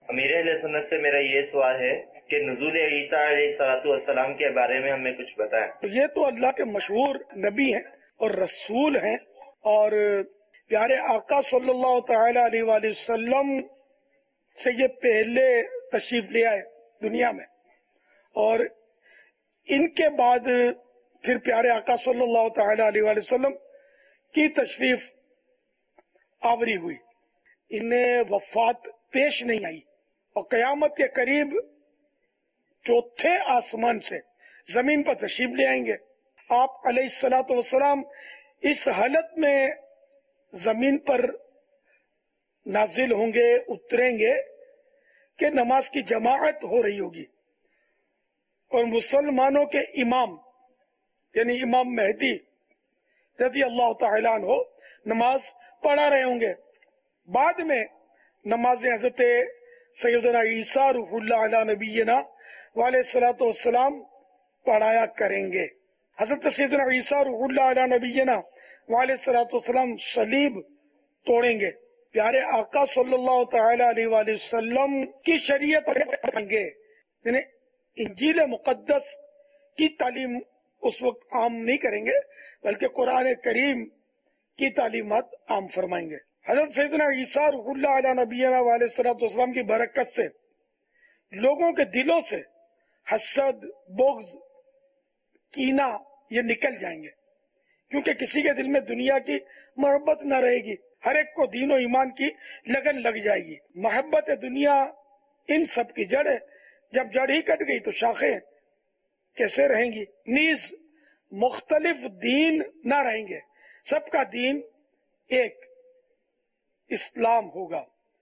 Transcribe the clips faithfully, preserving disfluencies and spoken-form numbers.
امیر اہل سنت سے میرا یہ سوال ہے کہ نزول عیسیٰ علیہ السلام کے بارے میں ہمیں کچھ بتائیں۔ تو یہ تو اللہ کے مشہور نبی ہیں اور رسول ہیں، اور پیارے آقا صلی اللہ تعالی علیہ وآلہ وسلم سے یہ پہلے تشریف لے آئے دنیا میں، اور ان کے بعد پھر پیارے آقا صلی اللہ تعالی علیہ وآلہ وسلم کی تشریف آوری ہوئی، انہیں وفات پیش نہیں آئی، اور قیامت کے قریب چوتھے آسمان سے زمین پر تشریف لے آئیں گے۔ آپ علیہ الصلوۃ والسلام اس حالت میں زمین پر نازل ہوں گے، اتریں گے کہ نماز کی جماعت ہو رہی ہوگی، اور مسلمانوں کے امام یعنی امام مہدی رضی اللہ تعالیٰ عنہ نماز پڑھا رہے ہوں گے۔ بعد میں نماز حضرت سیدنا عیسیٰ روح اللہ علیہ نبینا وعلیہ الصلوۃ والسلام پڑھایا کریں گے۔ حضرت سیدنا عیسیٰ روح اللہ علیہ نبینا وعلیہ الصلوۃ والسلام صلیب توڑیں گے، پیارے آقا صلی اللہ تعالی علیہ وآلہ وسلم کی شریعت پڑھیں گے، یعنی انجیل مقدس کی تعلیم اس وقت عام نہیں کریں گے بلکہ قرآن کریم کی تعلیمات عام فرمائیں گے۔ حضرت سیدنا عیسیٰ روح اللہ علیہ نبینا وعلیہ الصلوۃ والسلام کی برکت سے لوگوں کے دلوں سے حسد، بغض، کینہ یہ نکل جائیں گے، کیونکہ کسی کے دل میں دنیا کی محبت نہ رہے گی، ہر ایک کو دین و ایمان کی لگن لگ جائے گی۔ محبت دنیا ان سب کی جڑ ہے، جب جڑ ہی کٹ گئی تو شاخیں کیسے رہیں گی؟ نیز مختلف دین نہ رہیں گے، سب کا دین ایک اسلام ہوگا،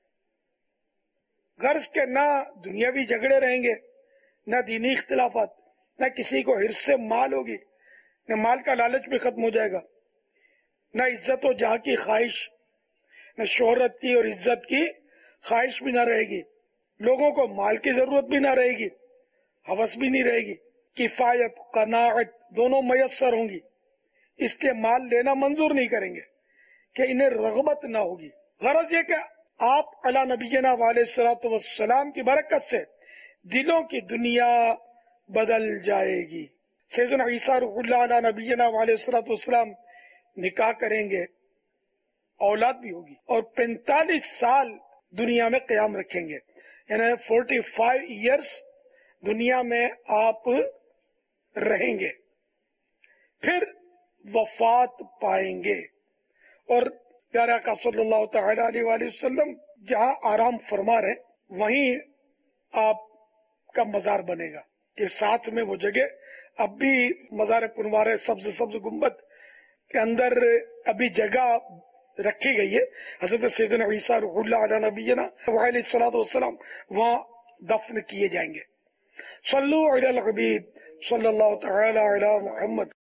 غرض کے نہ دنیاوی جھگڑے رہیں گے، نہ دینی اختلافات، نہ کسی کو حرص سے مال ہوگی، نہ مال کا لالچ بھی ختم ہو جائے گا، نہ عزت و جہاں کی خواہش، نہ شہرت کی اور عزت کی خواہش بھی نہ رہے گی، لوگوں کو مال کی ضرورت بھی نہ رہے گی، ہوس بھی نہیں رہے گی، کفایت قناعت دونوں میسر ہوں گی، اس کے مال لینا منظور نہیں کریں گے کہ انہیں رغبت نہ ہوگی۔ غرض یہ کہ آپ علی نبینا علیہ الصلوۃ والسلام کی برکت سے دلوں کی دنیا بدل جائے گی۔ سیدنا عیسیٰ روح اللہ علی نبینا علیہ الصلوۃ والسلام نکاح کریں گے، اولاد بھی ہوگی، اور پینتالیس سال دنیا میں قیام رکھیں گے، یعنی فورٹی فائیو ایئرس دنیا میں آپ رہیں گے، پھر وفات پائیں گے، اور پیارے آقا صلی اللہ تعالی علیہ وآلہ وسلم جہاں آرام فرما رہے وہیں آپ کا مزار بنے گا، کہ ساتھ میں وہ جگہ اب بھی مزار پنوارے سبز سبز گنبد کے اندر ابھی جگہ رکھی گئی ہے، حضرت سیدنا عیسیٰ روح اللہ علیہ نبینا علیہ الصلوۃ والسلام وہاں دفن کیے جائیں گے۔ صلو علی الحبیب صلی اللہ تعالی علی محمد۔